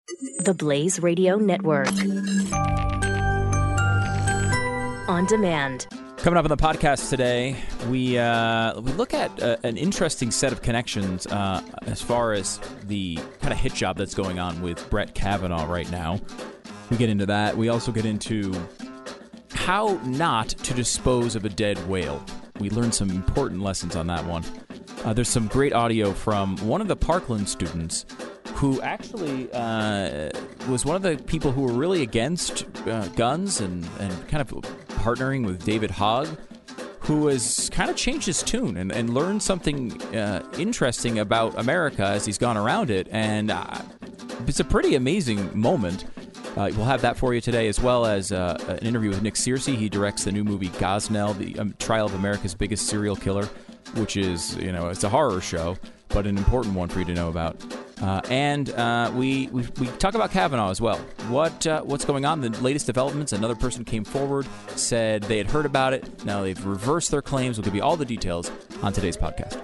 The Blaze Radio Network. On demand. Coming up on the podcast today, we look at an interesting set of connections as far as the kind of hit job that's going on with Brett Kavanaugh right now. We get into that. We also get into how not to dispose of a dead whale. We learn some important lessons on that one. There's some great audio from one of the Parkland students who actually was one of the people who were really against guns and kind of partnering with David Hogg, who has kind of changed his tune and learned something interesting about America as he's gone around it. And it's a pretty amazing moment. We'll have that for you today, as well as an interview with Nick Searcy. He directs the new movie Gosnell, the trial of America's biggest serial killer, which is, it's a horror show, but an important one for you to know about. And we talk about Kavanaugh as well. What's going on? The latest developments. Another person came forward, said they had heard about it. Now they've reversed their claims. We'll give you all the details on today's podcast.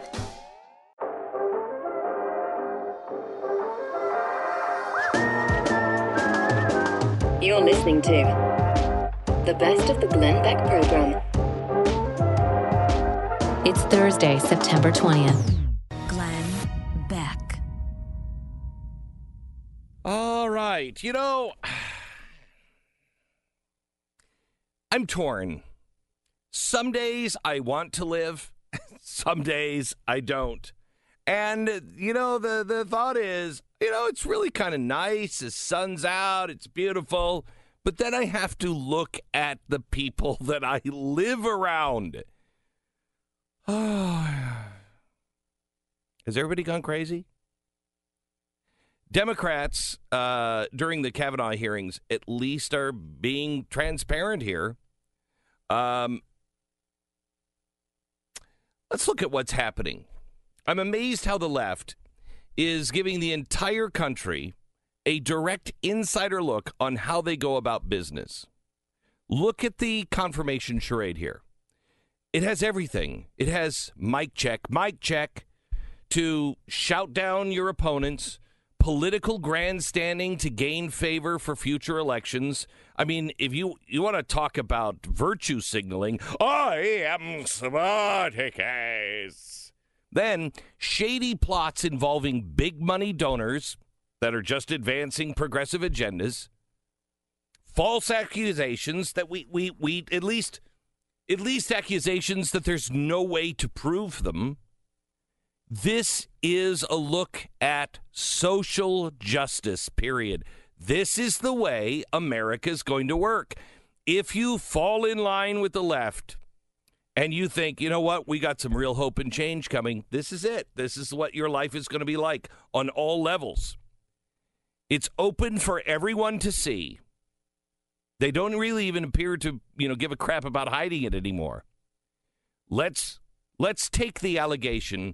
You're listening to the best of the Glenn Beck program. It's Thursday, September 20th. Glenn Beck. All right. I'm torn. Some days I want to live. Some days I don't. And, the thought is, it's really kind of nice. The sun's out. It's beautiful. But then I have to look at the people that I live around. Has everybody gone crazy? Democrats, during the Kavanaugh hearings, at least are being transparent here. Let's look at what's happening. I'm amazed how the left is giving the entire country a direct insider look on how they go about business. Look at the confirmation charade here. It has everything. It has mic check, to shout down your opponents, political grandstanding to gain favor for future elections. I mean, if you want to talk about virtue signaling, I am Spartacus. Then shady plots involving big money donors that are just advancing progressive agendas, false accusations that we at least accusations that there's no way to prove them. This is a look at social justice, period. This is the way America is going to work. If you fall in line with the left and you think, you know what, we got some real hope and change coming, this is it. This is what your life is going to be like on all levels. It's open for everyone to see. They don't really even appear to, give a crap about hiding it anymore. Let's take the allegation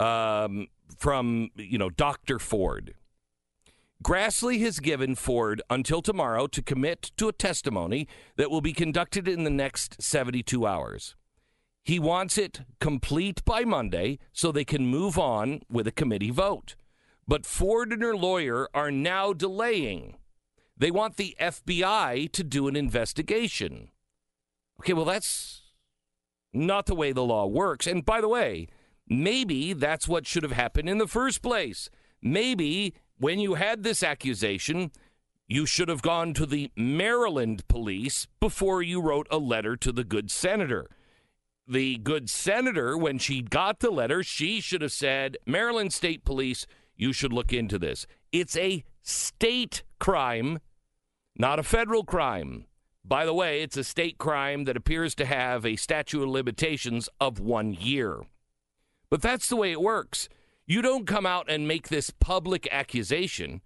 from, Dr. Ford. Grassley has given Ford until tomorrow to commit to a testimony that will be conducted in the next 72 hours. He wants it complete by Monday so they can move on with a committee vote. But Ford and her lawyer are now delaying. They want the FBI to do an investigation. Okay, well, that's not the way the law works. And by the way, maybe that's what should have happened in the first place. Maybe when you had this accusation, you should have gone to the Maryland police before you wrote a letter to the good senator. The good senator, when she got the letter, she should have said, Maryland State Police, you should look into this. It's a state crime, not a federal crime. By the way, it's a state crime that appears to have a statute of limitations of 1 year. But that's the way it works. You don't come out and make this public accusation,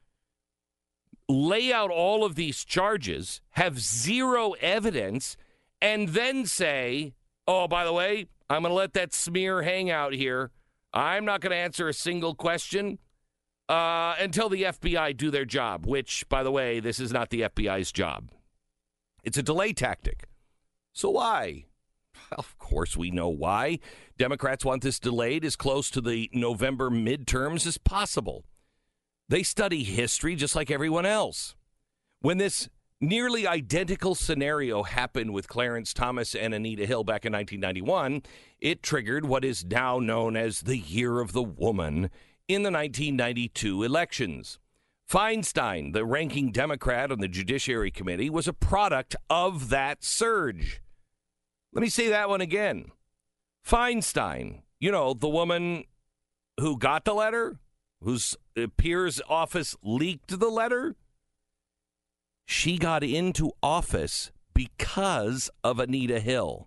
lay out all of these charges, have zero evidence, and then say, oh, by the way, I'm going to let that smear hang out here. I'm not going to answer a single question until the FBI do their job, which, by the way, this is not the FBI's job. It's a delay tactic. So why? Well, of course we know why. Democrats want this delayed as close to the November midterms as possible. They study history just like everyone else. When this nearly identical scenario happened with Clarence Thomas and Anita Hill back in 1991, it triggered what is now known as the Year of the Woman in the 1992 elections. Feinstein, the ranking Democrat on the Judiciary Committee, was a product of that surge. Let me say that one again. Feinstein, the woman who got the letter, whose peer's office leaked the letter, she got into office because of Anita Hill.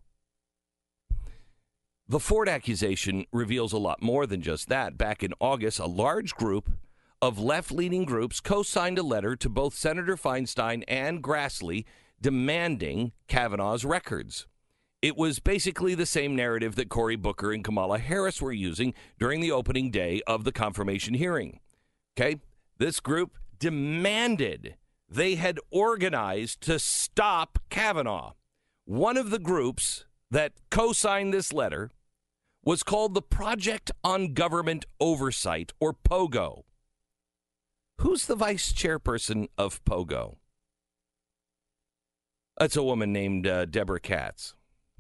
The Ford accusation reveals a lot more than just that. Back in August, a large group of left-leaning groups co-signed a letter to both Senator Feinstein and Grassley demanding Kavanaugh's records. It was basically the same narrative that Cory Booker and Kamala Harris were using during the opening day of the confirmation hearing. Okay? This group demanded, they had organized to stop Kavanaugh. One of the groups that co-signed this letter was called the Project on Government Oversight, or POGO. Who's the vice chairperson of POGO? That's a woman named Deborah Katz.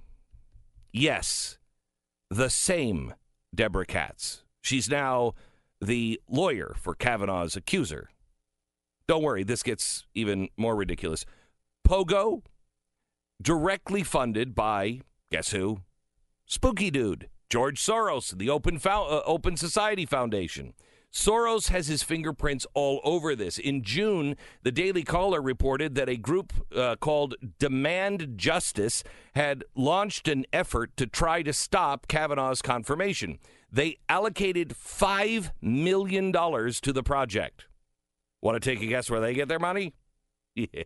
Yes, the same Deborah Katz. She's now the lawyer for Kavanaugh's accuser. Don't worry, this gets even more ridiculous. POGO, directly funded by, guess who? Spooky Dude, George Soros, the Open Society Foundation. Soros has his fingerprints all over this. In June, the Daily Caller reported that a group called Demand Justice had launched an effort to try to stop Kavanaugh's confirmation. They allocated $5 million to the project. Want to take a guess where they get their money? Yeah.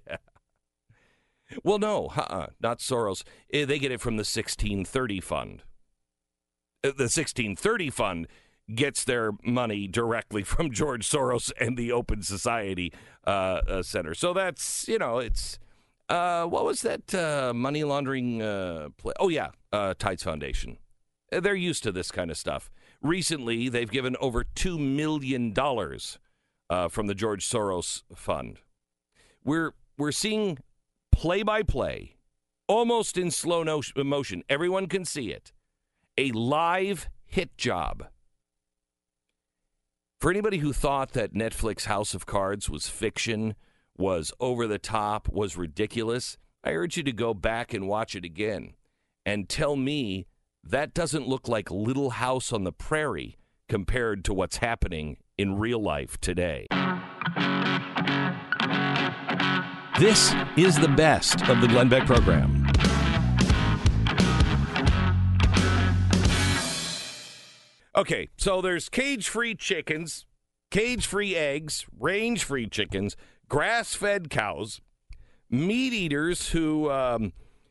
Well, no, not Soros. They get it from the 1630 Fund. The 1630 Fund gets their money directly from George Soros and the Open Society Center. So that's, it's, what was that money laundering play? Oh, yeah, Tides Foundation. They're used to this kind of stuff. Recently, they've given over $2 million from the George Soros Fund. We're seeing play-by-play, almost in slow motion. Everyone can see it. A live hit job. For anybody who thought that Netflix House of Cards was fiction, was over the top, was ridiculous, I urge you to go back and watch it again and tell me that doesn't look like Little House on the Prairie compared to what's happening in real life today. This is the best of the Glenn Beck program. Okay, so there's cage-free chickens, cage-free eggs, range-free chickens, grass-fed cows, meat eaters who are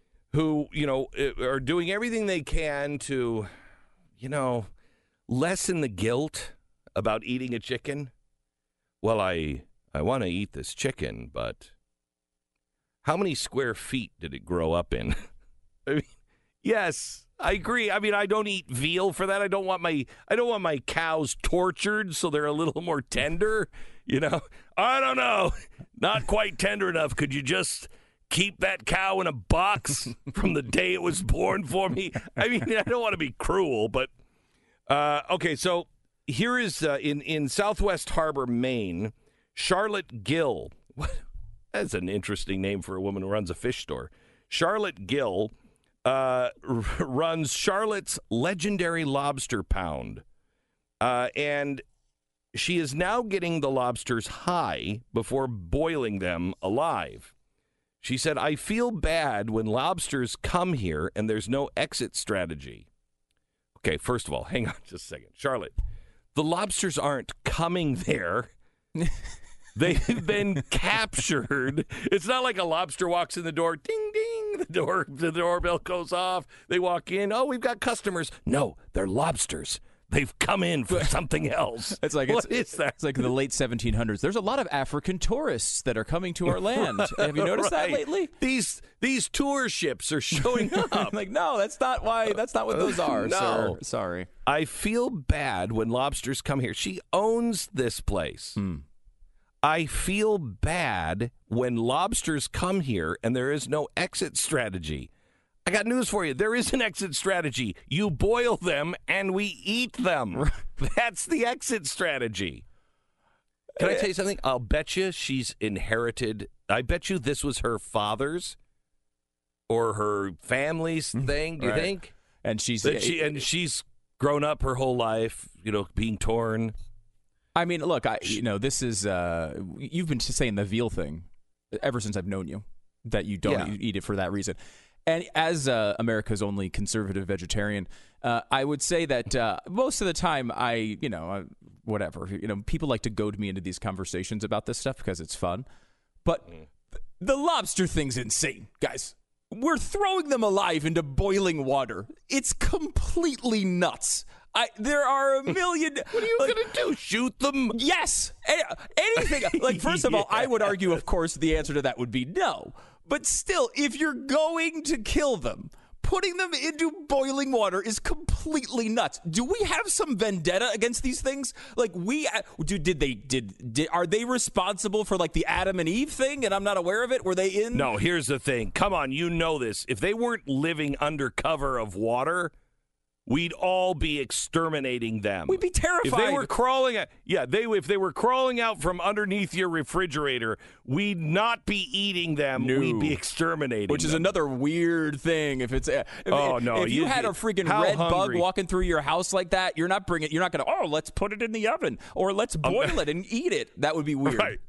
doing everything they can to, lessen the guilt about eating a chicken. Well, I want to eat this chicken, but how many square feet did it grow up in? I mean, yes, I agree. I mean, I don't eat veal for that. I don't want my cows tortured so they're a little more tender. I don't know. Not quite tender enough. Could you just keep that cow in a box from the day it was born for me? I mean, I don't want to be cruel, but okay. So here is in Southwest Harbor, Maine, Charlotte Gill. That's an interesting name for a woman who runs a fish store. Charlotte Gill runs Charlotte's Legendary Lobster Pound. And she is now getting the lobsters high before boiling them alive. She said, I feel bad when lobsters come here and there's no exit strategy. Okay, first of all, hang on just a second. Charlotte, the lobsters aren't coming there. They've been captured. It's not like a lobster walks in the door, ding, ding, the doorbell goes off. They walk in. Oh, we've got customers. No, they're lobsters. They've come in for something else. What is that? It's like the late 1700s. There's a lot of African tourists that are coming to our land. Have you noticed that lately? These tour ships are showing up. Like, no, that's not what those are, no. Sir. Sorry. I feel bad when lobsters come here. She owns this place. I feel bad when lobsters come here and there is no exit strategy. I got news for you. There is an exit strategy. You boil them and we eat them. That's the exit strategy. Can I tell you something? I'll bet you she's inherited. I bet you this was her father's or her family's thing. Do you think? And she's grown up her whole life, being torn. I mean, look, this is you've been saying the veal thing ever since I've known you, that you don't eat it for that reason. And as America's only conservative vegetarian, I would say that most of the time whatever, people like to goad me into these conversations about this stuff because it's fun. But the lobster thing's insane, guys. We're throwing them alive into boiling water. It's completely nuts. There are a million. What are you going to do? Shoot them? Yes. Anything. Like, first of all, I would argue, of course, the answer to that would be no. But still, if you're going to kill them, putting them into boiling water is completely nuts. Do we have some vendetta against these things? Like, are they responsible for like the Adam and Eve thing and I'm not aware of it? Were they in? No, here's the thing. Come on, you know this. If they weren't living under cover of water, we'd all be exterminating them. We'd be terrified. If they were crawling if they were crawling out from underneath your refrigerator, we'd not be eating them. No. We'd be exterminating Which is them. another weird thing. If it's if you had a freaking red bug walking through your house like that, you're not going to, let's put it in the oven or let's boil it and eat it. That would be weird. Right.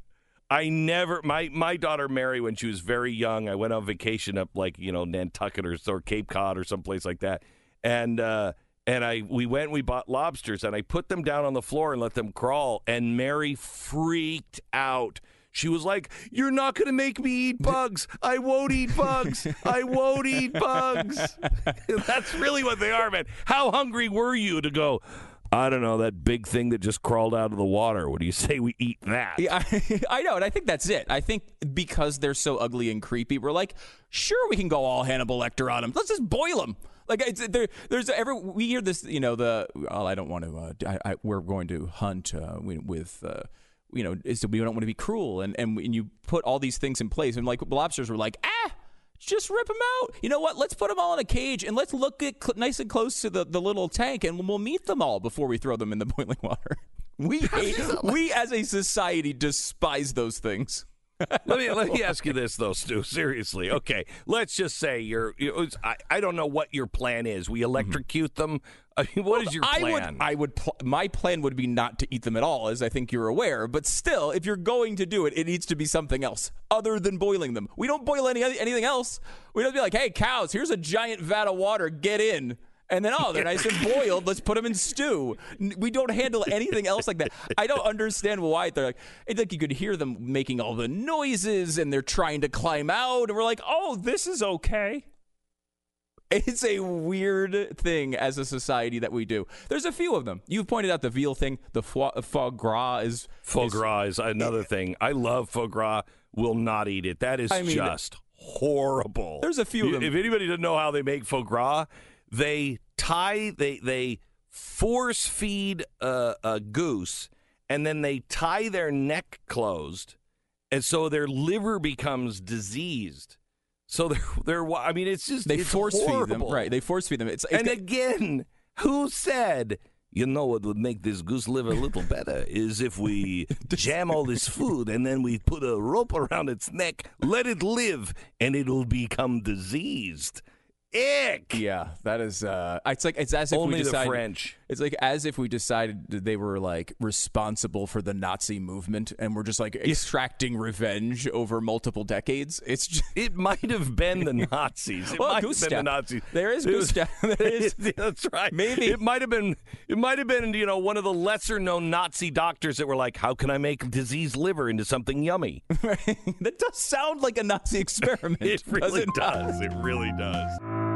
My daughter Mary, when she was very young, I went on vacation up Nantucket or Cape Cod or someplace like that. And we bought lobsters, and I put them down on the floor and let them crawl, and Mary freaked out. She was like, "You're not going to make me eat bugs. I won't eat bugs. I won't eat bugs." That's really what they are, man. How hungry were you to go, I don't know, that big thing that just crawled out of the water? What do you say we eat that? Yeah, I know, and I think that's it. I think because they're so ugly and creepy, we're like, sure, we can go all Hannibal Lecter on them. Let's just boil them. Like we hear this, I don't want to. We're going to hunt with, so we don't want to be cruel, and you put all these things in place, and like lobsters were like, just rip them out. You know what? Let's put them all in a cage, and let's look at nice and close to the little tank, and we'll meet them all before we throw them in the boiling water. We as a society despise those things. Let me ask you this though, Stu. Seriously, okay. Let's just say I don't know what your plan is. We electrocute them. I mean, what is your plan? My plan would be not to eat them at all, as I think you're aware. But still, if you're going to do it, it needs to be something else other than boiling them. We don't boil anything else. We don't be like, hey, cows, here's a giant vat of water. Get in. And then, they're nice and boiled. Let's put them in stew. We don't handle anything else like that. I don't understand why. They're like, it's like you could hear them making all the noises, and they're trying to climb out. And we're like, this is okay. It's a weird thing as a society that we do. There's a few of them. You've pointed out the veal thing. The foie gras is... Foie gras is another thing. I love foie gras. Will not eat it. That is just horrible. There's a few of them. If anybody doesn't know how they make foie gras... They force feed a goose, and then they tie their neck closed, and so their liver becomes diseased. So they force feed them, right? They force feed them. Again, who said? What would make this goose liver a little better is if we jam all this food and then we put a rope around its neck, let it live, and it'll become diseased. Ick. Yeah, that is. It's as if only we decided, the French. It's like as if we decided they were like responsible for the Nazi movement, and we're just like extracting revenge over multiple decades. It's just, it might have been the Nazis. It might have been the Nazis. There is goose step. That's right. Maybe it might have been. It might have been. One of the lesser known Nazi doctors that were like, "How can I make diseased liver into something yummy?" That does sound like a Nazi experiment. It really does. It really does.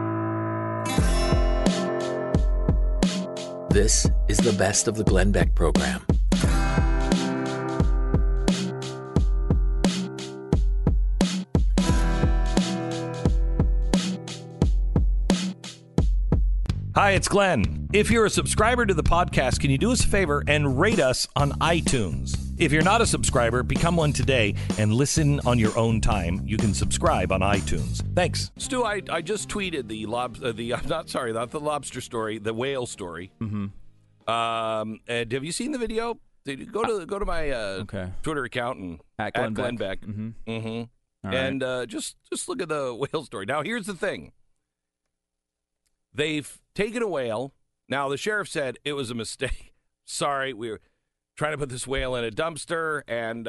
This is the best of the Glenn Beck program. Hi, it's Glenn. If you're a subscriber to the podcast, can you do us a favor and rate us on iTunes? If you're not a subscriber, become one today and listen on your own time. You can subscribe on iTunes. Thanks. Stu, I just tweeted not the lobster story, the whale story. Mm-hmm. And have you seen the video? Go to my Twitter account and at Glenn Beck. Beck. Mm-hmm. Mm-hmm. Right. And just look at the whale story. Now, here's the thing. They've taken a whale. Now, the sheriff said it was a mistake. Sorry, we were trying to put this whale in a dumpster, and,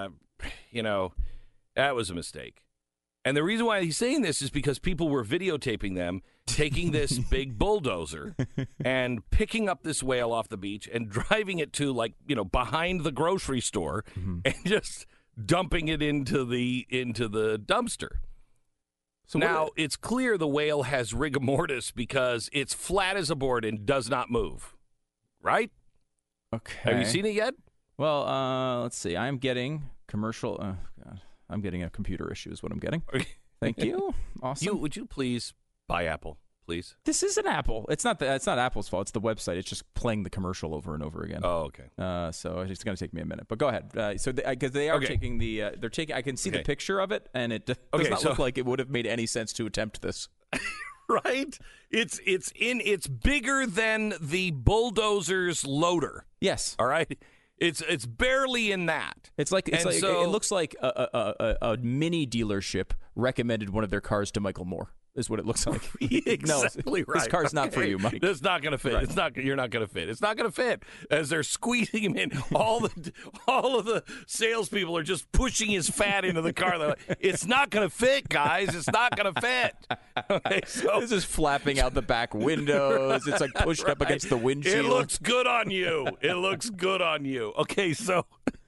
that was a mistake. And the reason why he's saying this is because people were videotaping them taking this big bulldozer and picking up this whale off the beach and driving it to, behind the grocery store and just dumping it into the dumpster. So now, it's clear the whale has rigor mortis because it's flat as a board and does not move. Right? Okay. Have you seen it yet? Well, let's see. I'm getting commercial. I'm getting a computer issue is what I'm getting. Thank you. Awesome. Would you please buy Apple, please? This isn't Apple. It's not Apple's fault. It's the website. It's just playing the commercial over and over again. Oh, okay. So it's going to take me a minute. But go ahead. Because they are taking the. They're taking. I can see the picture of it, and it does not look like it would have made any sense to attempt this. Right? It's bigger than the bulldozer's loader. Yes. All right. It's barely in that. It looks like a mini dealership recommended one of their cars to Michael Moore. Is what it looks like. Exactly right. This car's not for you, Mike. It's not going to fit. Right. You're not going to fit. It's not going to fit. As they're squeezing him in, all of the salespeople are just pushing his fat into the car. They're like, it's not going to fit, guys. It's not going to fit. Okay, so this is flapping out the back windows. It's like pushed up against the windshield. It looks good on you. It looks good on you. Okay, so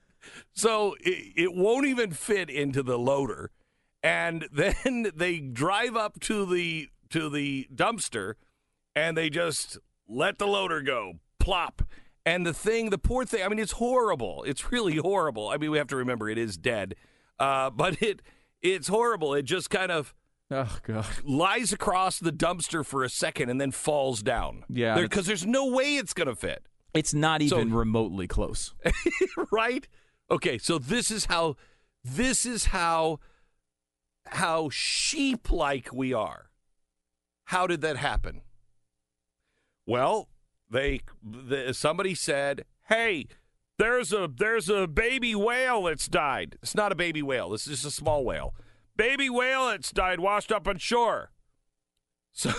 it won't even fit into the loader. And then they drive up to the dumpster, and they just let the loader go, plop. And the poor thing. I mean, it's horrible. It's really horrible. I mean, we have to remember it is dead, but it's horrible. It just kind of lies across the dumpster for a second and then falls down. Yeah, because there's no way it's going to fit. It's not even remotely close, right? Okay, so this is how sheep-like we are. How did that happen? Well, somebody said, "Hey, there's a baby whale that's died." It's not a baby whale. This is a small whale. Baby whale that's died, washed up on shore. So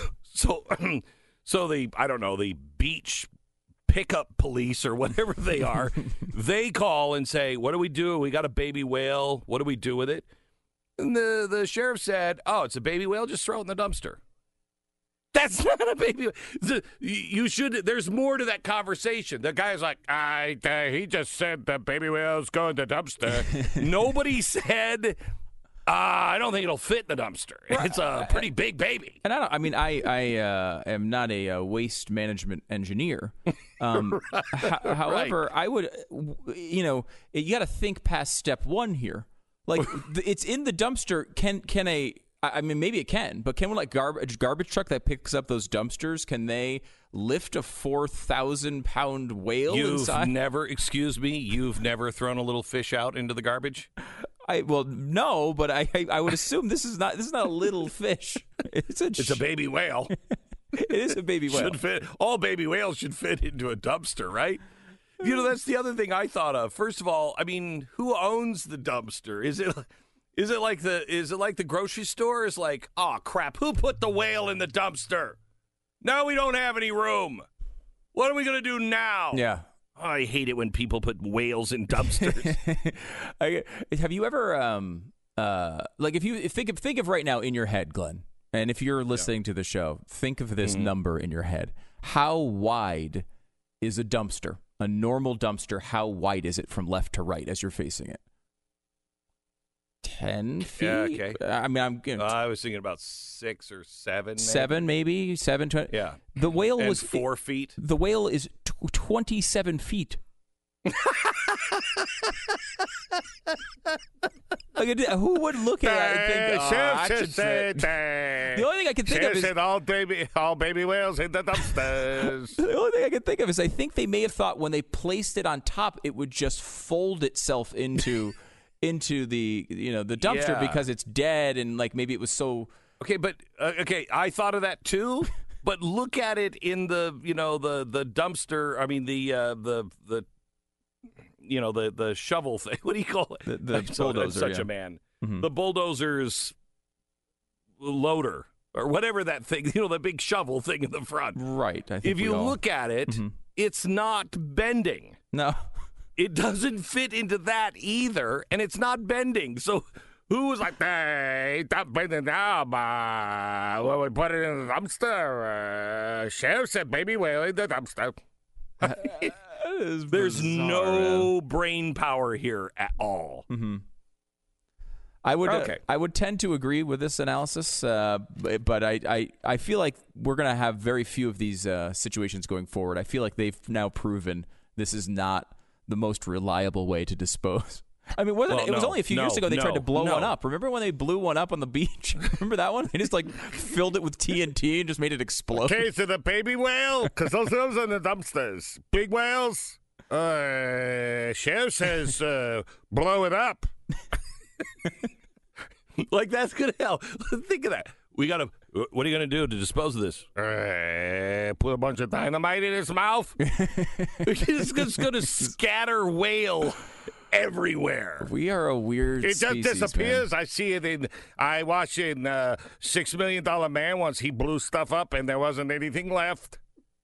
the beach pickup police or whatever they are, they call and say, "What do we do? We got a baby whale. What do we do with it?" And the sheriff said, "Oh, it's a baby whale. Just throw it in the dumpster." That's not a baby whale. You should. There's more to that conversation. The guy's like, he just said the baby whale's going to the dumpster. Nobody said, I don't think it'll fit in the dumpster. It's a pretty big baby. And I am not a waste management engineer. However, I would, you got to think past step one here. Like, it's in the dumpster. I mean, maybe it can, but can garbage truck that picks up those dumpsters, can they lift a 4,000-pound whale inside? You've never thrown a little fish out into the garbage? No, but I would assume this is not a little fish. It's a baby whale. It is a baby whale. Should fit. All baby whales should fit into a dumpster, right? That's the other thing I thought of. First of all, I mean, who owns the dumpster? Is it like the grocery store? Is like, oh crap, who put the whale in the dumpster? Now we don't have any room. What are we gonna do now? Yeah. Oh, I hate it when people put whales in dumpsters. Have you ever if you think of right now in your head, Glenn, and if you're listening to the show, think of this number in your head. How wide is a dumpster? A normal dumpster, how wide is it from left to right as you're facing it? 10 feet? Yeah, okay. I mean, I was thinking about 6 or 7. Maybe. 7, maybe 7. 20. Yeah. The whale was 4 feet. The whale is 27 feet. Who would look at it and think, I should fit? The only thing I can think of is said all baby whales in the dumpsters. the only thing I can think of is I think they may have thought when they placed it on top, it would just fold itself into the the dumpster because it's dead and like maybe it was so. Okay, but I thought of that too. But look at it in the the dumpster. I mean the shovel thing. What do you call it? The bulldozer. Such a man. Mm-hmm. The bulldozer's loader or whatever that thing. The big shovel thing in the front. Right. I think if you look at it, it's not bending. No. It doesn't fit into that either, and it's not bending. So. Who was like, hey, stop bending now, well, we put it in the dumpster. Sheriff said baby whale in the dumpster. There's no brain power here at all. Mm-hmm. I would tend to agree with this analysis, but I feel like we're going to have very few of these situations going forward. I feel like they've now proven this is not the most reliable way to dispose. I mean, it was only a few years ago they tried to blow one up. Remember when they blew one up on the beach? Remember that one? They just filled it with TNT and just made it explode. Case of the baby whale, because those are in the dumpsters. Big whales, Sheriff says blow it up. Like that's gonna help. Think of that. What are you gonna do to dispose of this? Put a bunch of dynamite in his mouth. It's just gonna scatter whale everywhere. We are a weird It species, just disappears. man. I see it I watched it in $6 Million Man once. He blew stuff up and there wasn't anything left.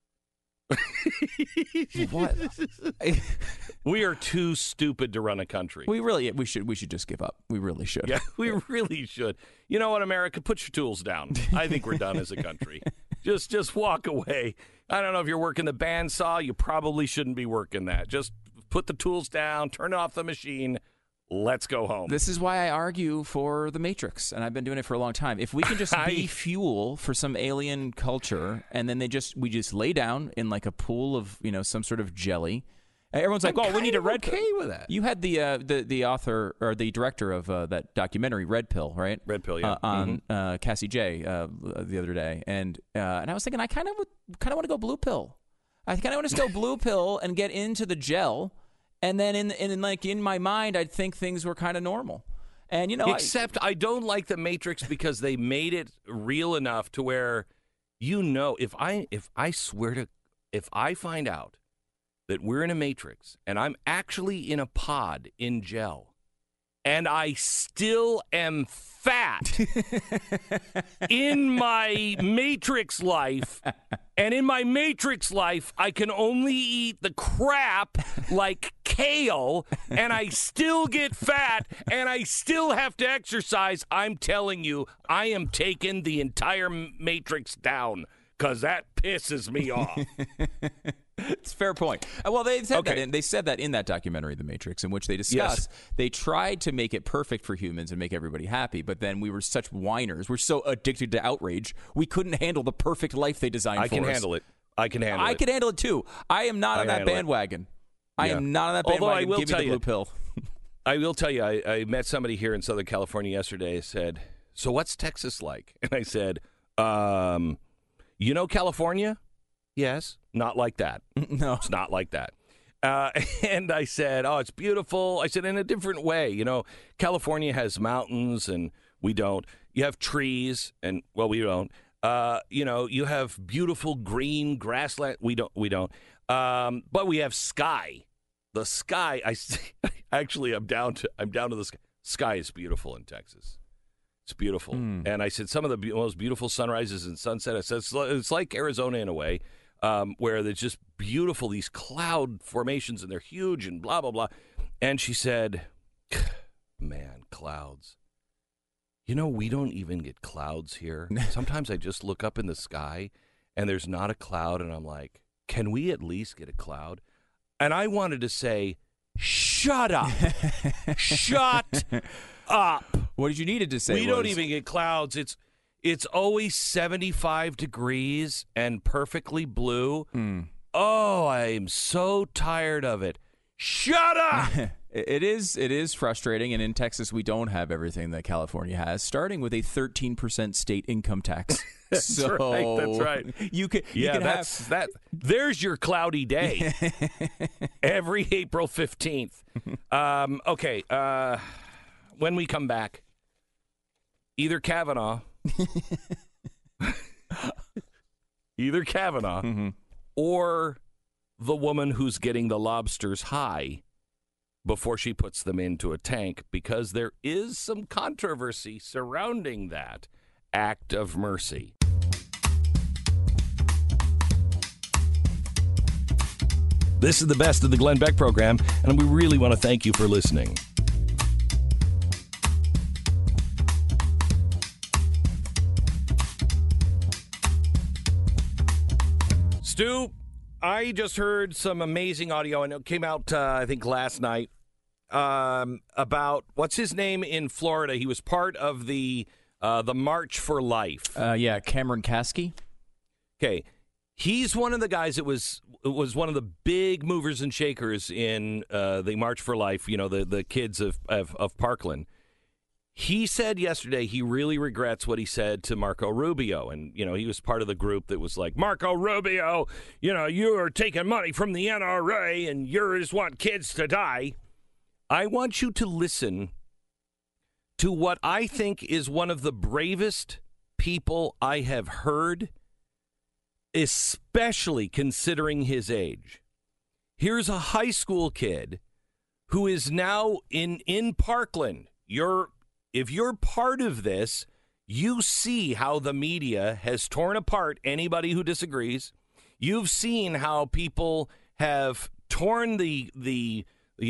What? We are too stupid to run a country. We should just give up. We really should. Yeah, we really should. You know what, America? Put your tools down. I think we're done as a country. Just walk away. I don't know if you're working the bandsaw. You probably shouldn't be working that. Just put the tools down, turn off the machine, let's go home. This is why I argue for the Matrix, and I've been doing it for a long time. If we can just be fuel for some alien culture, and then we just lay down in like a pool of some sort of jelly. Everyone's like, "Oh, we need a red pill." Okay with that. You had the author or the director of that documentary, Red Pill, right? Red Pill, yeah. On Cassie J the other day, and I was thinking, I kind of want to go blue pill. I kind of want to go blue pill and get into the gel, and then in my mind, I'd think things were kind of normal. And except I don't like the Matrix because they made it real enough to where if I find out that we're in a Matrix and I'm actually in a pod in gel and I still am fat in my Matrix life, and in my Matrix life, I can only eat the crap like kale, and I still get fat, and I still have to exercise. I'm telling you, I am taking the entire Matrix down because that pisses me off. It's a fair point. Well, they said that. They said that in that documentary, The Matrix, in which they discuss they tried to make it perfect for humans and make everybody happy, but then we were such whiners. We're so addicted to outrage, we couldn't handle the perfect life they designed for us. I can handle it. I can handle it too. I am not on that bandwagon. I am not on that bandwagon. Although I will Give me the blue pill. I will tell you, I met somebody here in Southern California yesterday. I said, "So what's Texas like?" And I said, California? Yes. Not like that. No. It's not like that. And I said, "Oh, it's beautiful." I said, in a different way. California has mountains and we don't. You have trees and, well, we don't. You have beautiful green grassland. We don't. But we have sky. The sky, I'm down to the sky. Sky is beautiful in Texas. It's beautiful. And I said, some of the most beautiful sunrises and sunset. I said, it's like Arizona in a way. Where there's just beautiful, these cloud formations, and they're huge and blah, blah, blah. And she said, "Man, clouds. We don't even get clouds here. Sometimes I just look up in the sky, and there's not a cloud, and I'm like, can we at least get a cloud?" And I wanted to say, shut up. Shut up. What did you needed to say? We don't even get clouds. It's always 75 degrees and perfectly blue. Oh, I'm so tired of it. Shut up! It is frustrating, and in Texas we don't have everything that California has, starting with a 13% state income tax. That's right. You can that's that. There's your cloudy day. Every April 15th. Okay. When we come back, either Kavanaugh or the woman who's getting the lobsters high before she puts them into a tank, because there is some controversy surrounding that act of mercy. This is the best of the Glenn Beck program, and we really want to thank you for listening. Stu, I just heard some amazing audio, and it came out, I think, last night, about, what's his name in Florida? He was part of the March for Life. Cameron Kasky. Okay. He's one of the guys that was one of the big movers and shakers in the March for Life, the kids of Parkland. He said yesterday he really regrets what he said to Marco Rubio. And, he was part of the group that was like, Marco Rubio, you are taking money from the NRA and you just want kids to die. I want you to listen to what I think is one of the bravest people I have heard, especially considering his age. Here's a high school kid who is now in Parkland. If you're part of this, you see how the media has torn apart anybody who disagrees. You've seen how people have torn the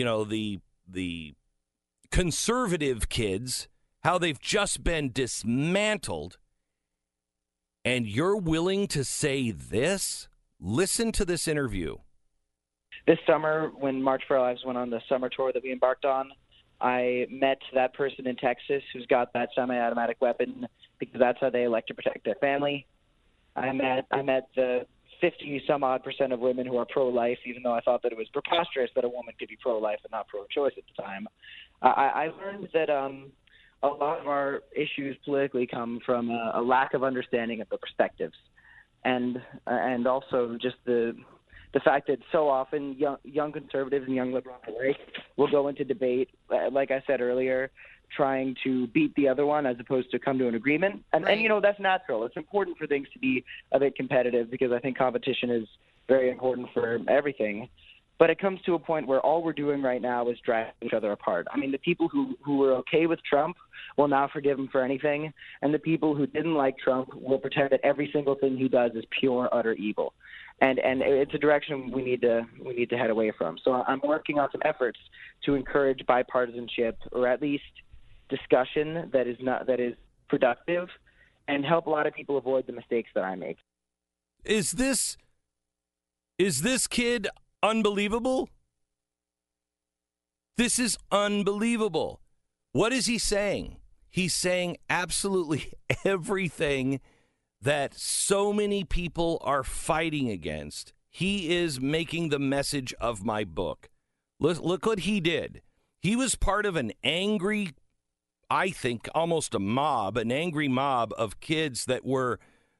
conservative kids, how they've just been dismantled. And you're willing to say this? Listen to this interview. This summer, when March for Our Lives went on the summer tour that we embarked on, I met that person in Texas who's got that semi-automatic weapon because that's how they elect to protect their family. I met the 50-some-odd% of women who are pro-life, even though I thought that it was preposterous that a woman could be pro-life and not pro-choice at the time. I learned that a lot of our issues politically come from a lack of understanding of the perspectives, and also just the fact that so often young conservatives and young liberals alike will go into debate, like I said earlier, trying to beat the other one as opposed to come to an agreement. And that's natural. It's important for things to be a bit competitive because I think competition is very important for everything. But it comes to a point where all we're doing right now is dragging each other apart. I mean, the people who were okay with Trump will now forgive him for anything, and the people who didn't like Trump will pretend that every single thing he does is pure, utter evil. And it's a direction we need to head away from. So I'm working on some efforts to encourage bipartisanship, or at least discussion that is productive, and help a lot of people avoid the mistakes that I make. Is this kid unbelievable? This is unbelievable. What is he saying? He's saying absolutely everything that so many people are fighting against. He is making the message of my book. Look what he did. He was part of an angry, I think almost an angry mob of kids that were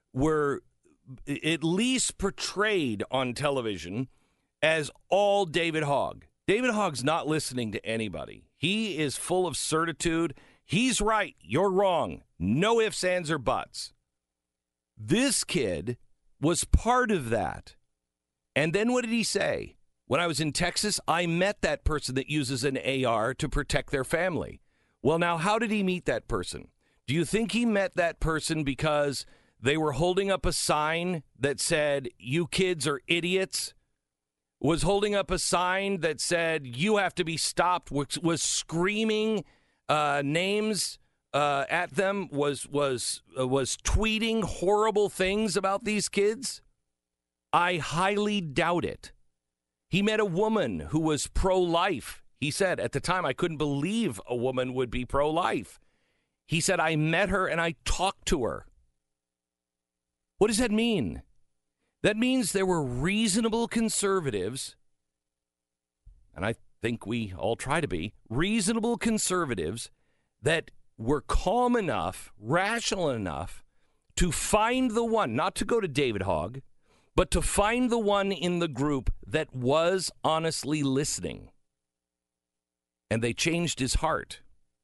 at least portrayed on television as all David Hogg. David Hogg's not listening to anybody. He is full of certitude. He's right. You're wrong. No ifs, ands, or buts. This kid was part of that. And then what did he say? When I was in Texas, I met that person that uses an AR to protect their family. Well, now, how did he meet that person? Do you think he met that person because they were holding up a sign that said, "You kids are idiots"? Was holding up a sign that said, "You have to be stopped," was screaming names at them, was tweeting horrible things about these kids? I highly doubt it. He met a woman who was pro-life. He said, at the time, I couldn't believe a woman would be pro-life. He said, I met her and I talked to her. What does that mean? That means there were reasonable conservatives, and think we all try to be, reasonable conservatives that were calm enough, rational enough to find the one, not to go to David Hogg, but to find the one in the group that was honestly listening. And they changed his heart.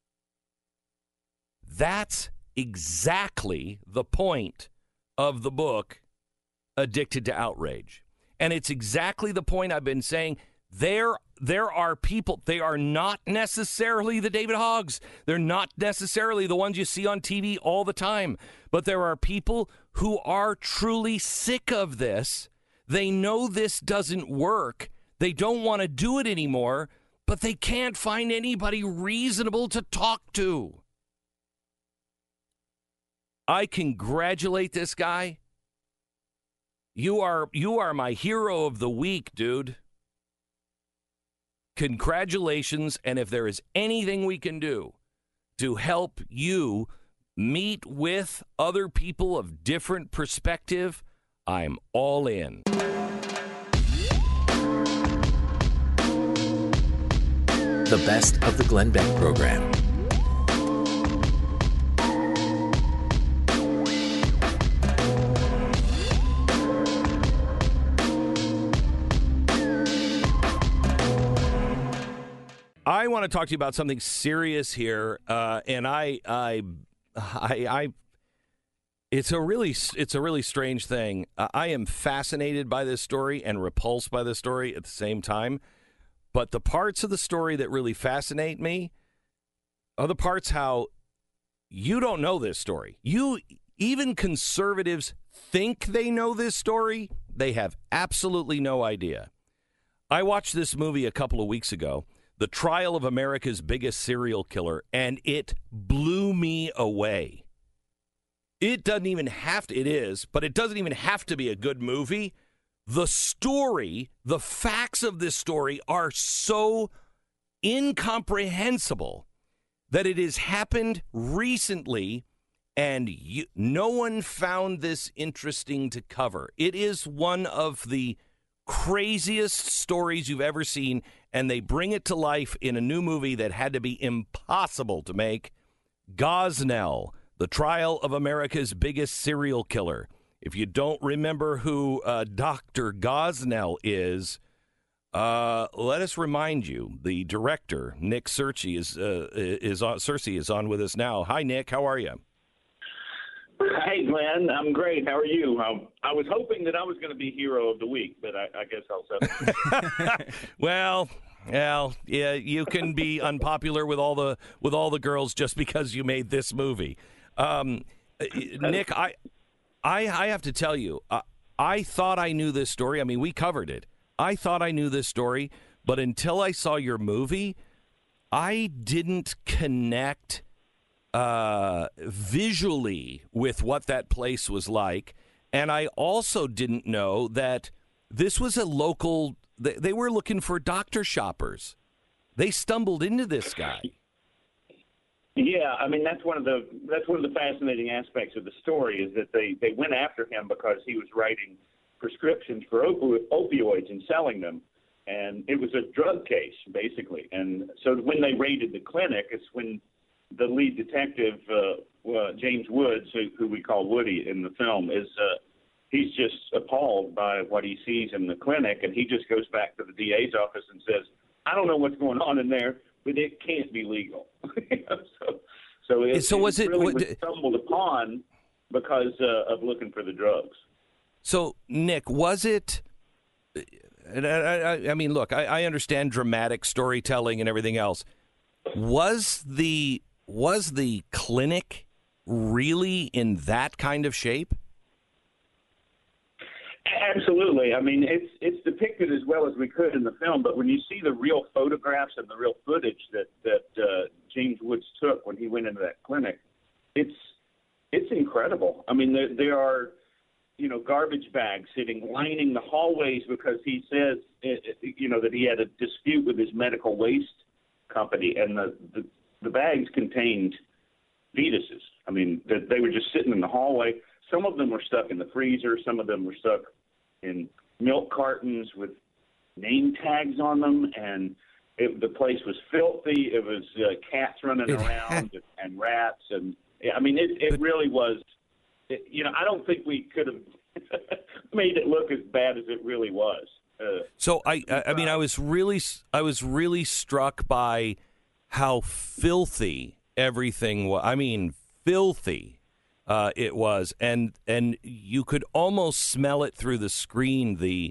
That's exactly the point of the book, Addicted to Outrage. And it's exactly the point I've been saying. There are people, they are not necessarily the David Hoggs. They're not necessarily the ones you see on TV all the time. But there are people who are truly sick of this. They know this doesn't work. They don't want to do it anymore, but they can't find anybody reasonable to talk to. I congratulate this guy. You are my hero of the week, dude. Congratulations, and if there is anything we can do to help you meet with other people of different perspective, I'm all in. The best of the Glenn Beck program. I want to talk to you about something serious here, and it's a really strange thing. I am fascinated by this story and repulsed by this story at the same time. But the parts of the story that really fascinate me are the parts how you don't know this story. Even conservatives think they know this story. They have absolutely no idea. I watched this movie a couple of weeks ago, The Trial of America's Biggest Serial Killer, and it blew me away. It doesn't even have to, it is, but it doesn't even have to be a good movie. The story, the facts of this story are so incomprehensible that it has happened recently, and no one found this interesting to cover. It is one of the craziest stories you've ever seen, and they bring it to life in a new movie that had to be impossible to make. Gosnell, The Trial of America's Biggest Serial Killer. If you don't remember who Dr. Gosnell is, let us remind you. The director, Nick Searcy, is on with us now. Hi, Nick. How are you? Hey, Glenn. I'm great. How are you? I was hoping that I was going to be hero of the week, but I guess I'll settle. Well, yeah, you can be unpopular with all the girls just because you made this movie. Nick, I have to tell you, I thought I knew this story. I mean, we covered it. I thought I knew this story, but until I saw your movie, I didn't connect visually with what that place was like. And I also didn't know that this was a local, they were looking for doctor shoppers. They stumbled into this guy. Yeah, I mean that's one of the fascinating aspects of the story is that they went after him because he was writing prescriptions for opioids and selling them, and it was a drug case basically. And so when they raided the clinic, it's when the lead detective James Woods, who we call Woody in the film, he's just appalled by what he sees in the clinic, and he just goes back to the DA's office and says, "I don't know what's going on in there, but it can't be legal." It was stumbled upon because of looking for the drugs. So, Nick, was it? And I mean, look, I understand dramatic storytelling and everything else. Was the clinic really in that kind of shape? Absolutely. I mean, it's depicted as well as we could in the film, but when you see the real photographs and the real footage that James Woods took when he went into that clinic, it's incredible. I mean, there are, garbage bags lining the hallways because he says, that he had a dispute with his medical waste company, and the bags contained fetuses. I mean, they were just sitting in the hallway. Some of them were stuck in the freezer. Some of them were stuck in milk cartons with name tags on them. And The place was filthy. It was cats running around and rats, and I mean, it really was. I don't think we could have made it look as bad as it really was. So I mean, I was really struck by how filthy everything was. I mean, filthy it was, and you could almost smell it through the screen. The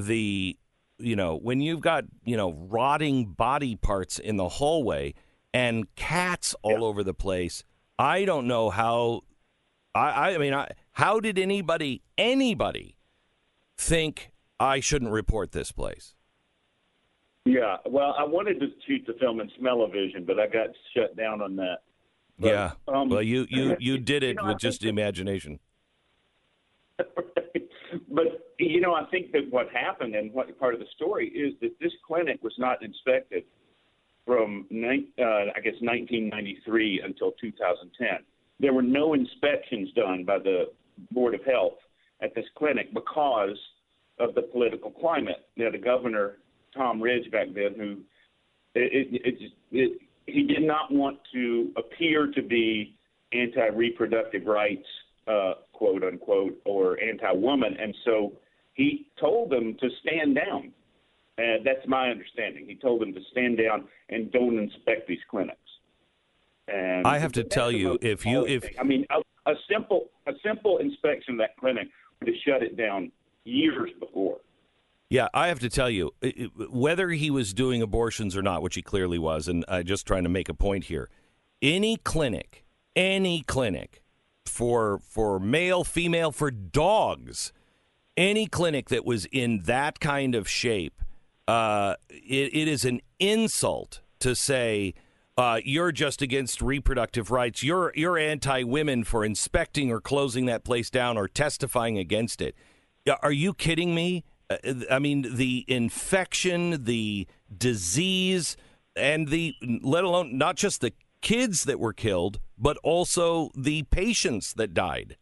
when you've got rotting body parts in the hallway and cats all over the place. I don't know how. I mean, how did anybody think I shouldn't report this place? Yeah, well, I wanted to shoot the film in smell-o-vision, but I got shut down on that. But, yeah, well, you did it with just imagination. But, I think that what happened and what part of the story is that this clinic was not inspected from, 1993 until 2010. There were no inspections done by the Board of Health at this clinic because of the political climate. The governor, Tom Ridge, back then, who he did not want to appear to be anti-reproductive rights, quote unquote, or anti-woman, and so he told them to stand down. That's my understanding. He told them to stand down and don't inspect these clinics. And I have to tell you, a simple inspection of that clinic would have shut it down years before. Yeah, I have to tell you, whether he was doing abortions or not, which he clearly was, and I'm just trying to make a point here, any clinic for male, female, for dogs, any clinic that was in that kind of shape, it is an insult to say you're just against reproductive rights. You're anti-women for inspecting or closing that place down or testifying against it. Are you kidding me? I mean, the infection, the disease, and let alone not just the kids that were killed, but also the patients that died.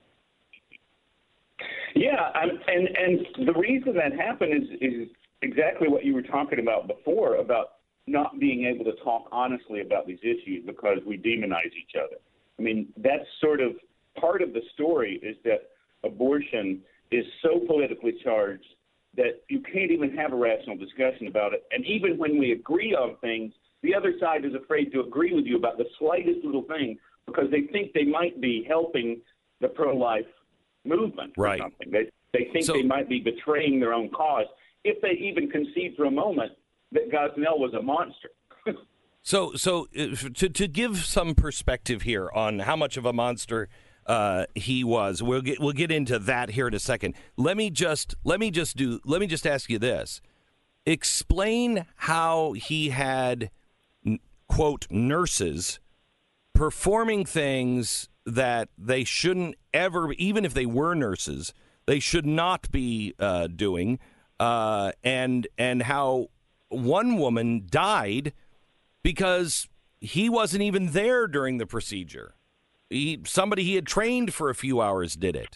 Yeah, and the reason that happened is exactly what you were talking about before, about not being able to talk honestly about these issues because we demonize each other. I mean, that's sort of part of the story, is that abortion is so politically charged that you can't even have a rational discussion about it. And even when we agree on things, the other side is afraid to agree with you about the slightest little thing because they think they might be helping the pro-life movement or something. They think they might be betraying their own cause if they even concede for a moment that Gosnell was a monster. So to give some perspective here on how much of a monster he was, we'll get into that here in a second. Let me just ask you this: explain how he had, quote, nurses performing things that they shouldn't ever, even if they were nurses, they should not be doing, and how one woman died because he wasn't even there during the procedure. Somebody he had trained for a few hours did it.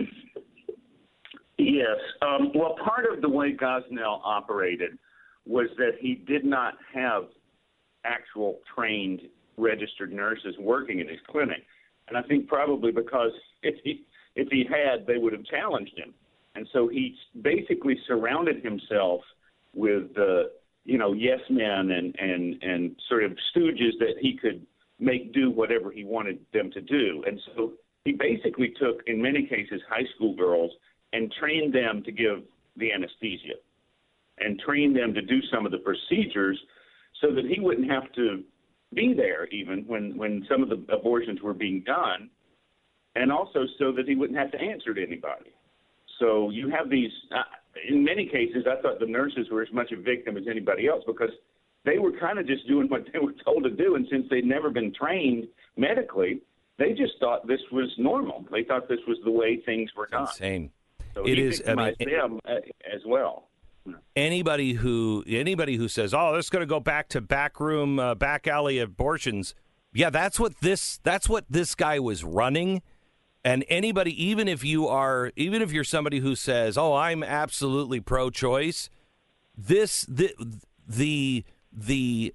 Yes. Well, part of the way Gosnell operated was that he did not have actual trained registered nurses working in his clinic. And I think probably because if he had, they would have challenged him. And so he basically surrounded himself with yes men and sort of stooges that he could make do whatever he wanted them to do. And so he basically took, in many cases, high school girls and trained them to give the anesthesia and trained them to do some of the procedures so that he wouldn't have to be there even when some of the abortions were being done, and also so that he wouldn't have to answer to anybody. So you have these, in many cases, I thought the nurses were as much a victim as anybody else because they were kind of just doing what they were told to do, and since they'd never been trained medically, they just thought this was normal. They thought this was the way things were done. Insane. So it he is. victimized them as well. Anybody who says, "Oh, this is going to go back to backroom, back alley abortions," yeah, that's what this guy was running. And anybody, even if you're somebody who says, "Oh, I'm absolutely pro-choice," the the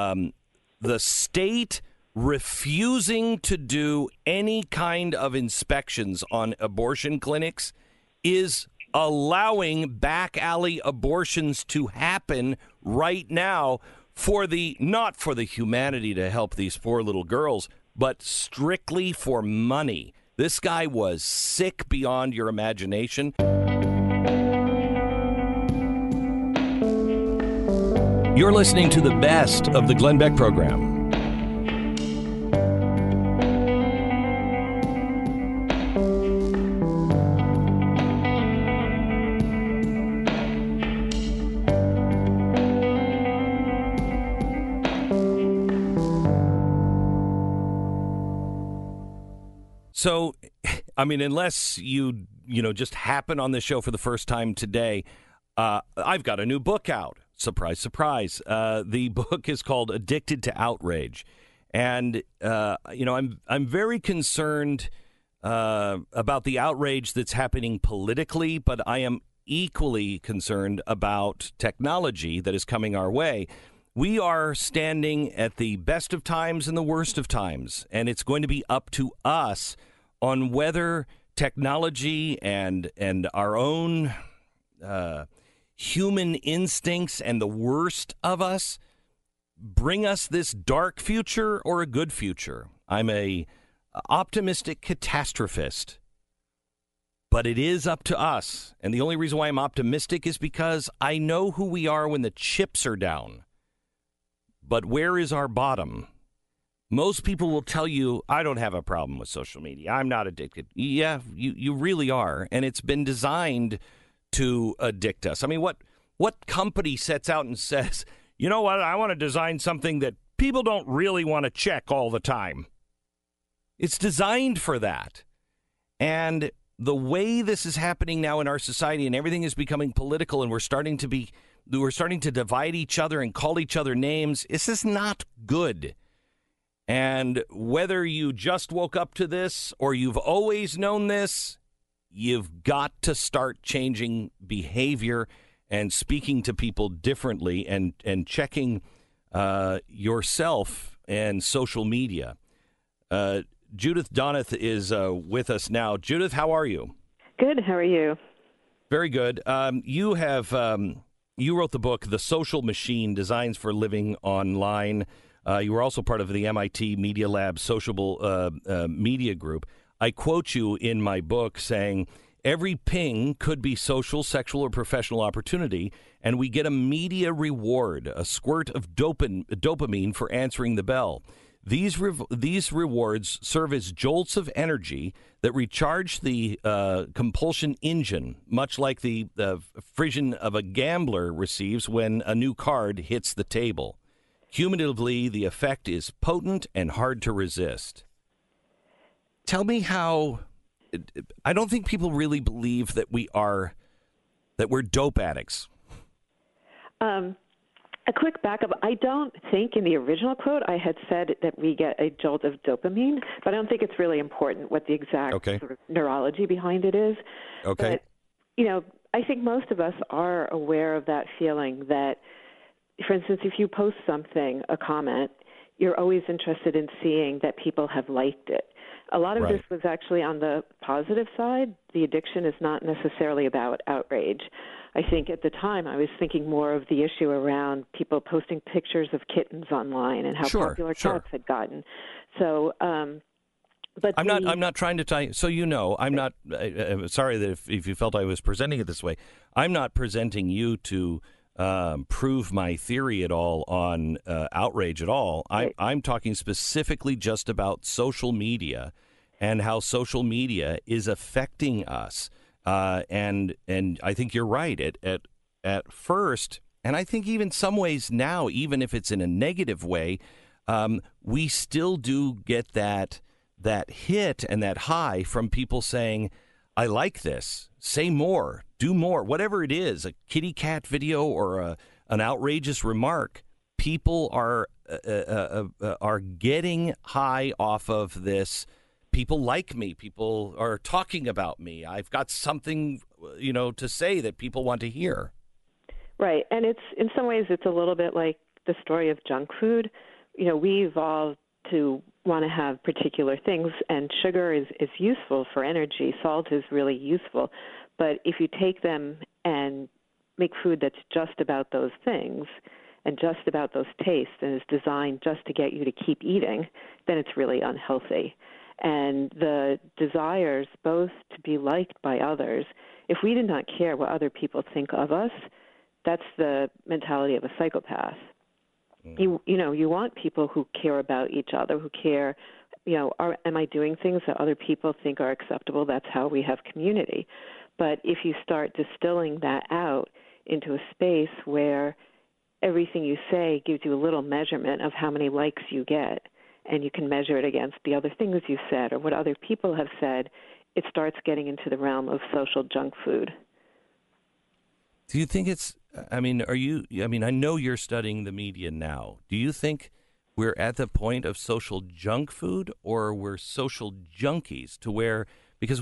state refusing to do any kind of inspections on abortion clinics is allowing back alley abortions to happen right now not for the humanity to help these poor little girls, but strictly for money. This guy was sick beyond your imagination. You're listening to the best of the Glenn Beck program. So, I mean, unless you just happen on this show for the first time today, I've got a new book out. Surprise, surprise. The book is called Addicted to Outrage. And, I'm very concerned about the outrage that's happening politically, but I am equally concerned about technology that is coming our way. We are standing at the best of times and the worst of times, and it's going to be up to us on whether technology and our own human instincts and the worst of us bring us this dark future or a good future. I'm a optimistic catastrophist, but it is up to us. And the only reason why I'm optimistic is because I know who we are when the chips are down. But where is our bottom? Most people will tell you, I don't have a problem with social media. I'm not addicted. Yeah, you really are. And it's been designed to addict us. I mean, what company sets out and says, you know what, I want to design something that people don't really want to check all the time? It's designed for that. And the way this is happening now in our society and everything is becoming political and we're starting to divide each other and call each other names, this is not good. And whether you just woke up to this or you've always known this, you've got to start changing behavior and speaking to people differently and checking yourself and social media. Judith Donath is with us now. Judith, how are you? Good. How are you? Very good. You wrote the book, The Social Machine, Designs for Living Online. You were also part of the MIT Media Lab Sociable Media Group. I quote you in my book saying, every ping could be social, sexual, or professional opportunity, and we get a media reward, a squirt of dopamine for answering the bell. These rewards serve as jolts of energy that recharge the compulsion engine, much like the frisson of a gambler receives when a new card hits the table. Cumulatively, the effect is potent and hard to resist. Tell me how. I don't think people really believe that we're dope addicts. A quick backup. I don't think in the original quote I had said that we get a jolt of dopamine, but I don't think it's really important what the exact sort of neurology behind it is. Okay. But, I think most of us are aware of that feeling that, for instance, if you post something, a comment, you're always interested in seeing that people have liked it. A lot of this was actually on the positive side. The addiction is not necessarily about outrage. I think at the time I was thinking more of the issue around people posting pictures of kittens online and how popular cats had gotten. So, but I'm not trying to tie. So I'm not. Sorry that if you felt I was presenting it this way, I'm not presenting you to prove my theory at all on outrage at all. Right. I'm talking specifically just about social media and how social media is affecting us. And I think you're right at first, and I think even some ways now, even if it's in a negative way, we still do get that hit and that high from people saying, I like this, say more, do more, whatever it is, a kitty cat video or an outrageous remark. People are getting high off of this. People like me. People are talking about me. I've got something, to say that people want to hear. Right. And it's in some ways it's a little bit like the story of junk food. You know, we evolved to want to have particular things, and sugar is useful for energy. Salt is really useful. But if you take them and make food that's just about those things and just about those tastes and is designed just to get you to keep eating, then it's really unhealthy. And the desires both to be liked by others, if we did not care what other people think of us, that's the mentality of a psychopath. You want people who care about each other, who care, am I doing things that other people think are acceptable? That's how we have community. But if you start distilling that out into a space where everything you say gives you a little measurement of how many likes you get, and you can measure it against the other things you said or what other people have said, it starts getting into the realm of social junk food. Do you think I know you're studying the media now. Do you think we're at the point of social junk food, or we're social junkies to where, because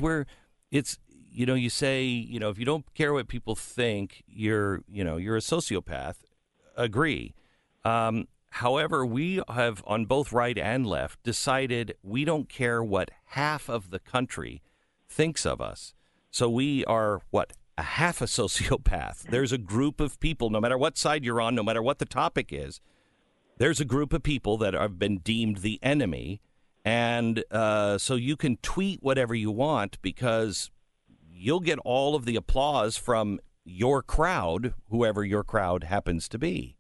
you say, if you don't care what people think, you're a sociopath. Agree. However, we have, on both right and left, decided we don't care what half of the country thinks of us. So we are, a half a sociopath. There's a group of people, no matter what side you're on, no matter what the topic is, there's a group of people that have been deemed the enemy. And so you can tweet whatever you want because you'll get all of the applause from your crowd, whoever your crowd happens to be.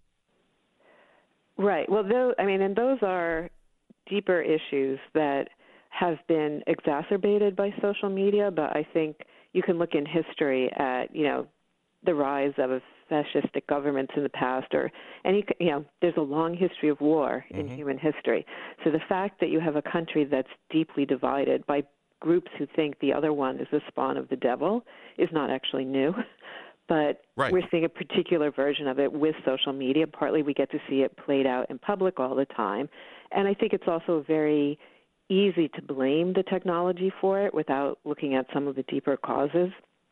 Right. Well, and those are deeper issues that have been exacerbated by social media, but I think you can look in history at, the rise of fascistic governments in the past, or there's a long history of war in human history. So the fact that you have a country that's deeply divided by groups who think the other one is the spawn of the devil is not actually new. But We're seeing a particular version of it with social media. Partly we get to see it played out in public all the time. And I think it's also very easy to blame the technology for it without looking at some of the deeper causes.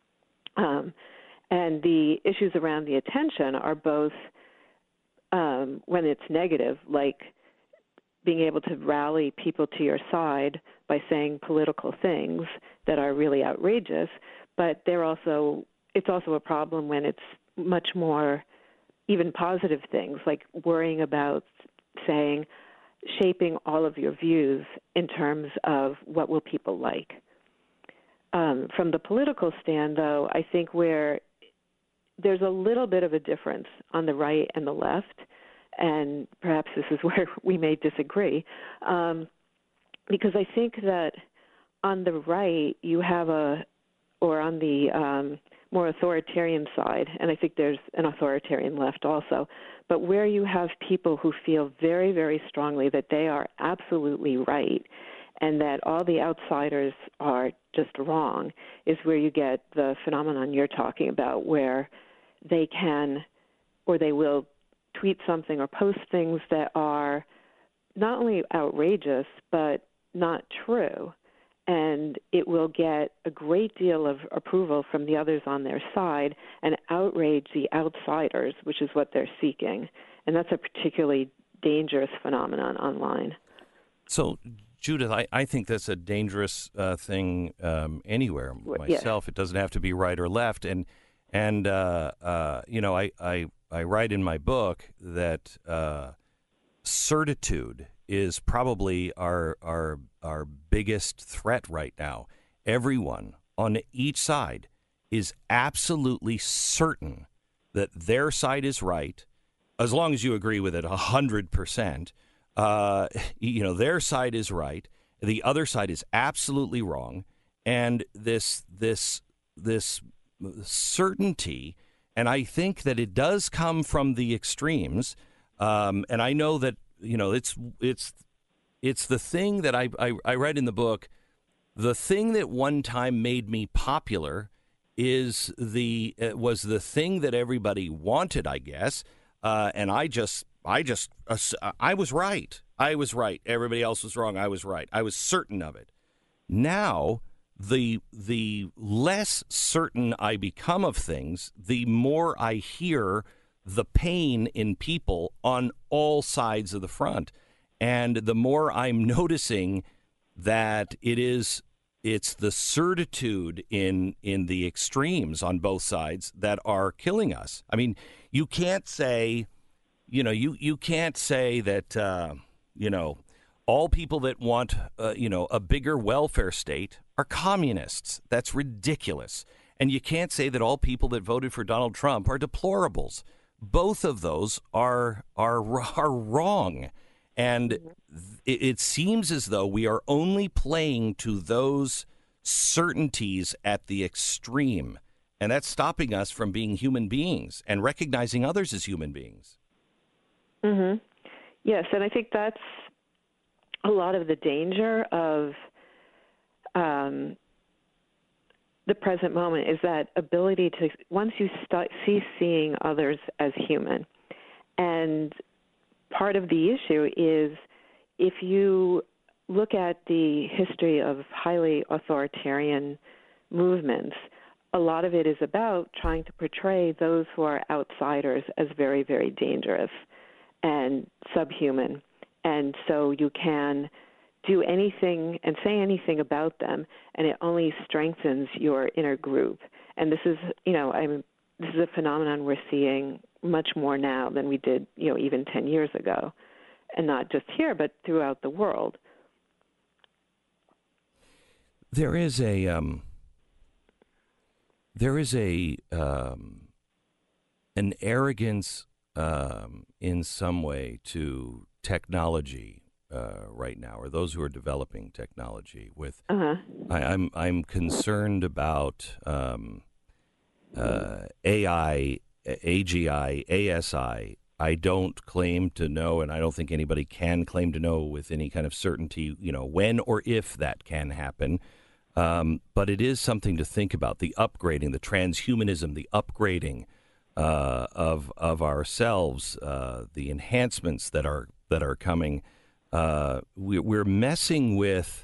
And the issues around the attention are both when it's negative, like being able to rally people to your side by saying political things that are really outrageous, but it's also a problem when it's much more even positive things, like worrying about shaping all of your views in terms of what will people like. From the political stand, though, I think there's a little bit of a difference on the right and the left, and perhaps this is where we may disagree, because I think that on the right you have or on the more authoritarian side, and I think there's an authoritarian left also, but where you have people who feel very, very strongly that they are absolutely right and that all the outsiders are just wrong is where you get the phenomenon you're talking about, where they can or they will tweet something or post things that are not only outrageous but not true. And it will get a great deal of approval from the others on their side and outrage the outsiders, which is what they're seeking. And that's a particularly dangerous phenomenon online. So, Judith, I think that's a dangerous thing anywhere. Myself, It doesn't have to be right or left. And I write in my book that certitude is probably our biggest threat right now. Everyone on each side is absolutely certain that their side is right, as long as you agree with it 100%. Their side is right, the other side is absolutely wrong, and this certainty, and I think that it does come from the extremes, and I know that. It's the thing that I read in the book. The thing that one time made me popular was the thing that everybody wanted, I guess. And I was right. I was right. Everybody else was wrong. I was right. I was certain of it. Now, the less certain I become of things, the more I hear the pain in people on all sides of the front. And the more I'm noticing that it's the certitude in the extremes on both sides that are killing us. I mean, you can't say, you can't say that, all people that want, a bigger welfare state are communists. That's ridiculous. And you can't say that all people that voted for Donald Trump are deplorables. Both of those are wrong. And it seems as though we are only playing to those certainties at the extreme. And that's stopping us from being human beings and recognizing others as human beings. Mm-hmm. Yes, and I think that's a lot of the danger of the present moment, is that ability to, once you cease seeing others as human. And part of the issue is, if you look at the history of highly authoritarian movements, a lot of it is about trying to portray those who are outsiders as very, very dangerous and subhuman. And so you can do anything and say anything about them, and it only strengthens your inner group. And this is, this is a phenomenon we're seeing much more now than we did, even 10 years ago, and not just here, but throughout the world. There is an arrogance in some way to technology right now, or those who are developing technology. With I'm concerned about AI, AGI, ASI. I don't claim to know, and I don't think anybody can claim to know with any kind of certainty, when or if that can happen. But it is something to think about: the upgrading, the transhumanism, the upgrading of ourselves, the enhancements that are coming. We're messing with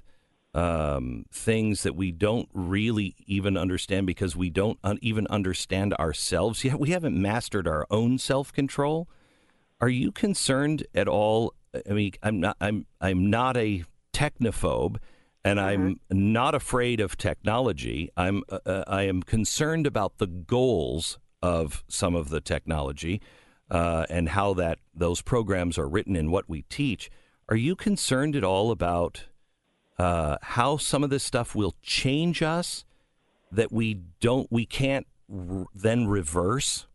things that we don't really even understand, because we don't even understand ourselves yet. We haven't mastered our own self-control. Are you concerned at all? I mean, I'm not a technophobe, and I'm not afraid of technology. I am concerned about the goals of some of the technology and how those programs are written and what we teach. Are you concerned at all about how some of this stuff will change us that we can't then reverse?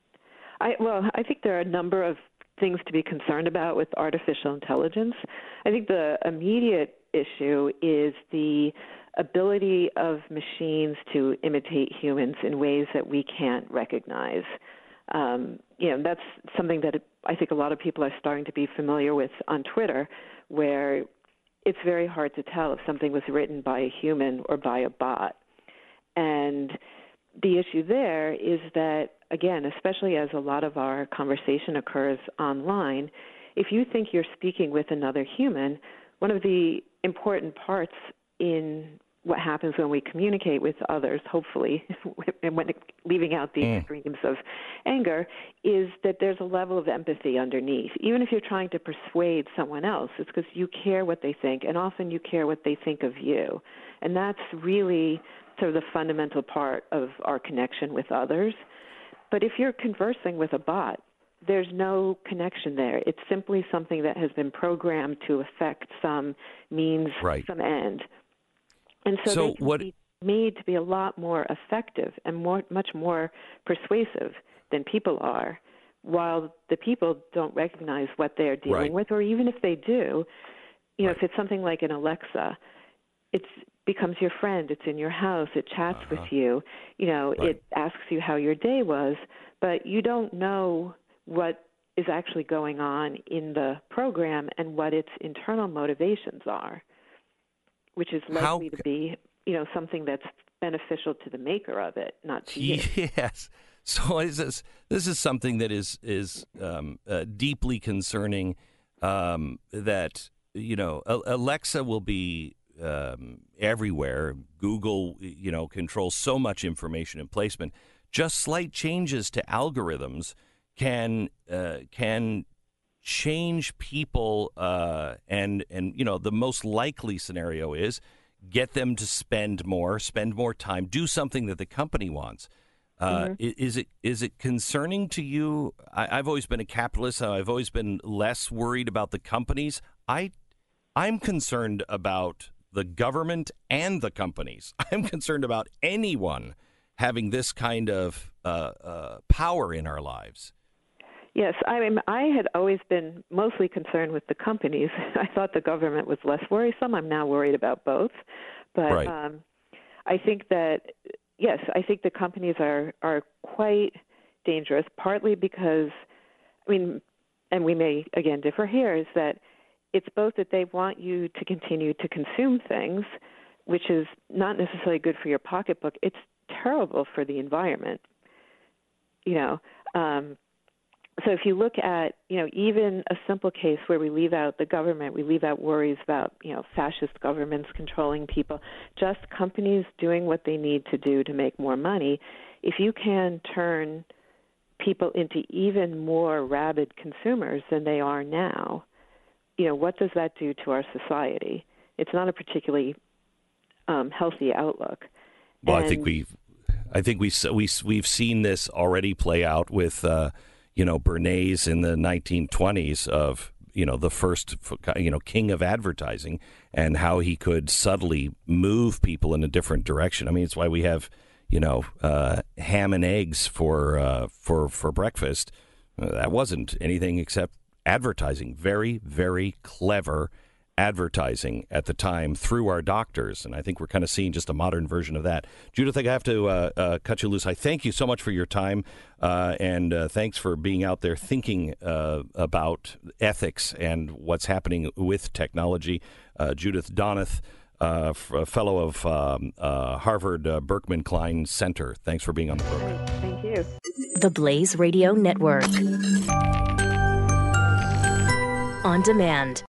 I think there are a number of things to be concerned about with artificial intelligence. I think the immediate issue is the ability of machines to imitate humans in ways that we can't recognize. That's something that I think a lot of people are starting to be familiar with on Twitter, where it's very hard to tell if something was written by a human or by a bot. And the issue there is that, again, especially as a lot of our conversation occurs online, if you think you're speaking with another human, one of the important parts in what happens when we communicate with others, hopefully, and when leaving out the extremes of anger, is that there's a level of empathy underneath. Even if you're trying to persuade someone else, it's because you care what they think, and often you care what they think of you. And that's really sort of the fundamental part of our connection with others. But if you're conversing with a bot, there's no connection there. It's simply something that has been programmed to affect some means, some end. And so they can be made to be a lot more effective and much more persuasive than people are, while the people don't recognize what they're dealing with, or even if they do, if it's something like an Alexa, it becomes your friend. It's in your house. It chats with you. It asks you how your day was, but you don't know what is actually going on in the program and what its internal motivations are, which is likely to be, something that's beneficial to the maker of it, not to you. Yes. So this is something that is deeply concerning. That Alexa will be everywhere. Google, controls so much information and placement. Just slight changes to algorithms can change people, and the most likely scenario is get them to spend more time, do something that the company wants. Is it concerning to you? I've always been a capitalist. I've always been less worried about the companies. I'm concerned about the government and the companies. I'm concerned about anyone having this kind of power in our lives. Yes, I mean, I had always been mostly concerned with the companies. I thought the government was less worrisome. I'm now worried about both. But Right. I think that, yes, I think the companies are quite dangerous, partly because, I mean, and we may, again, differ here, is that it's both that they want you to continue to consume things, which is not necessarily good for your pocketbook. It's terrible for the environment, So if you look at, even a simple case where we leave out the government, we leave out worries about, fascist governments controlling people, just companies doing what they need to do to make more money, if you can turn people into even more rabid consumers than they are now, what does that do to our society? It's not a particularly healthy outlook. Well, And I think we've seen this already play out with Bernays in the 1920s of the first king of advertising, and how he could subtly move people in a different direction. I mean, it's why we have ham and eggs for breakfast. That wasn't anything except advertising. Very, very clever advertising at the time through our doctors, and I think we're kind of seeing just a modern version of that. Judith, I have to cut you loose. I thank you so much for your time, and thanks for being out there thinking about ethics and what's happening with technology. Judith Donath, fellow of Harvard Berkman Klein Center. Thanks for being on the program. Thank you. The Blaze Radio Network. On demand.